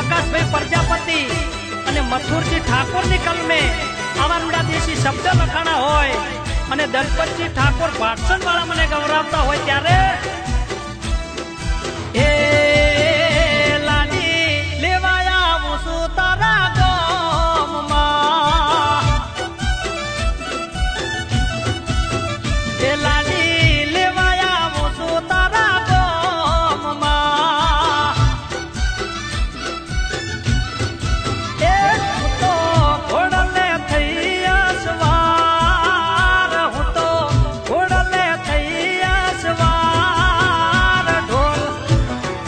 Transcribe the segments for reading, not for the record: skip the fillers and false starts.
પ્રકાશભાઈ પ્રજાપતિ અને મથુરજી ઠાકોરની કલમે આવા રૂડા દેશી શબ્દ લખાણા હોય અને દલપતજી ઠાકોર ભાષણ વાળા મને ગૌરવતા હોય ત્યારે એ લાડી લેવાયા હું છું તારા ગામમાં એ લાડી લેવાયા હું છું તારા ગામમાં એ તો ઘોડલે થઈ અસવાર હું તો ઘોડલે થઈ અસવાર ઢોલ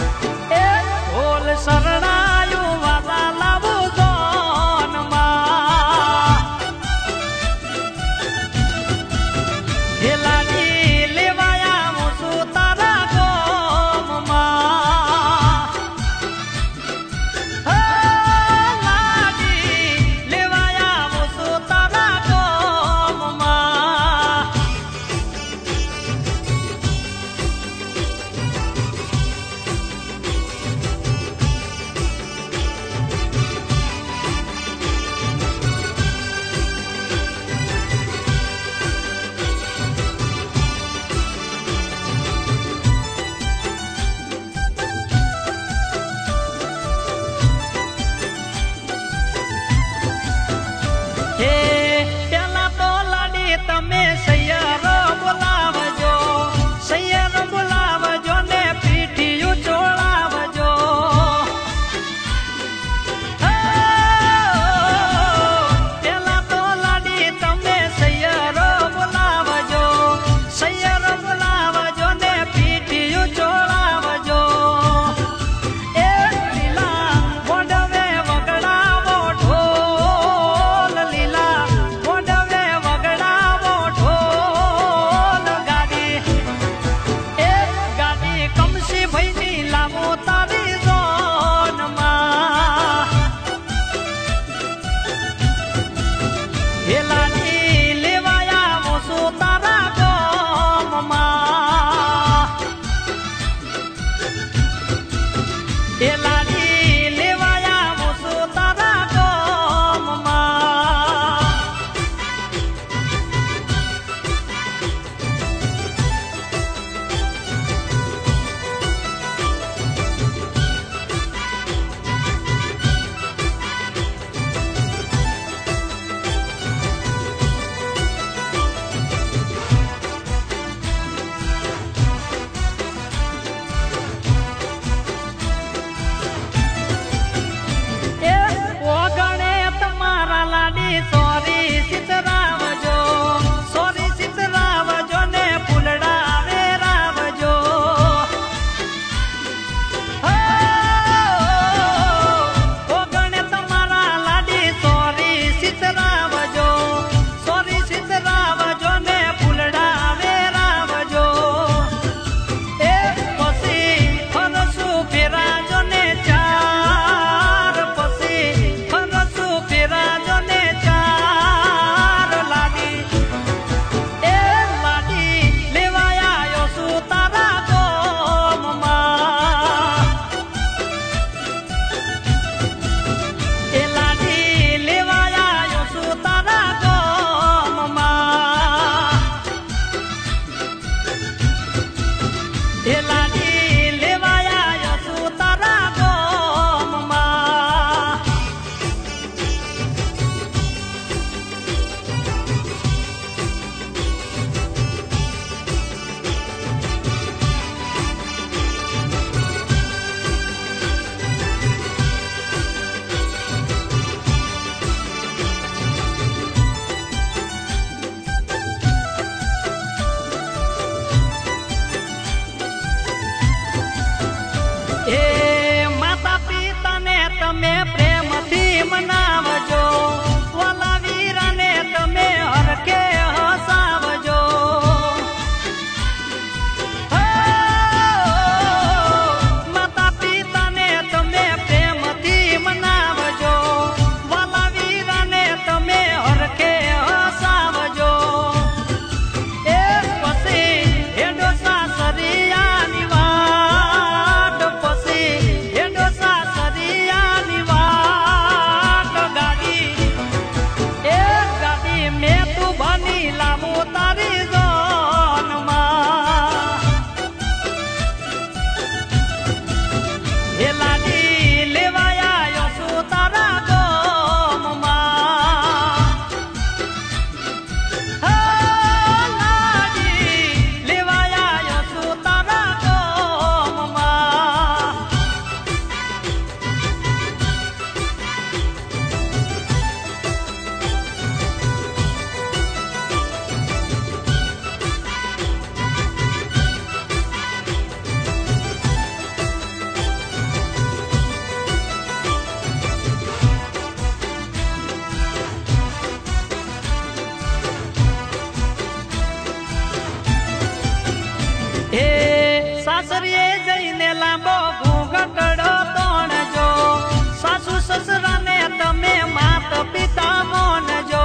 સાસરીએ જઈને લાંબો ઘૂંઘટડો તોણજો સાસુ સસરાને તમે માત પિતા મોનજો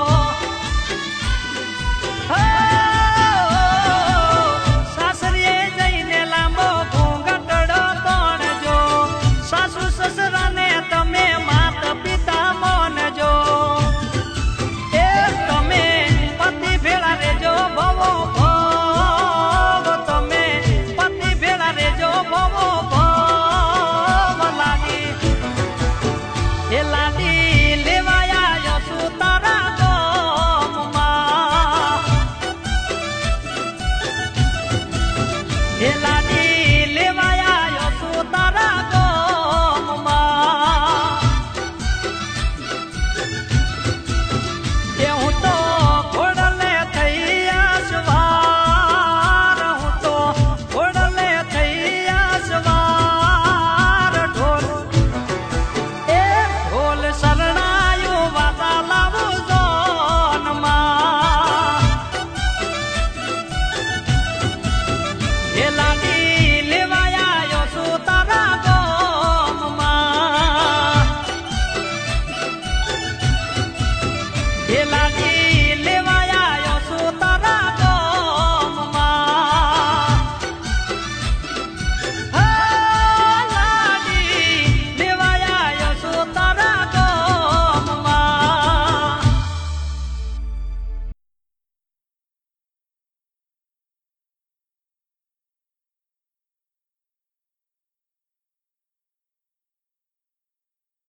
સાસરીએ જઈને લાંબો ઘૂંઘટડો તોણજો સાસુ સસરાને તમે માત પિતા મોનજો એ તમે પતિ ભેળા રેજો ભવો ભવ તમે પતિ ભેળા રેજો ભવો ભવ લાડી એ લાડી લેવાયા યસુ તારા ગોમમાં એ લાડી લેવાયા યસુ તારા ગોમમાં એ હું તો ઘોડલે થઈ આસવાર હું તો ઘોડલે થઈ આસવાર ઢોલ એ ઢોલ શરણાયું વાતા લાવું જોનમાં એ લાડી લેવાયા યસુ તારા ગોમમાં એ લાડી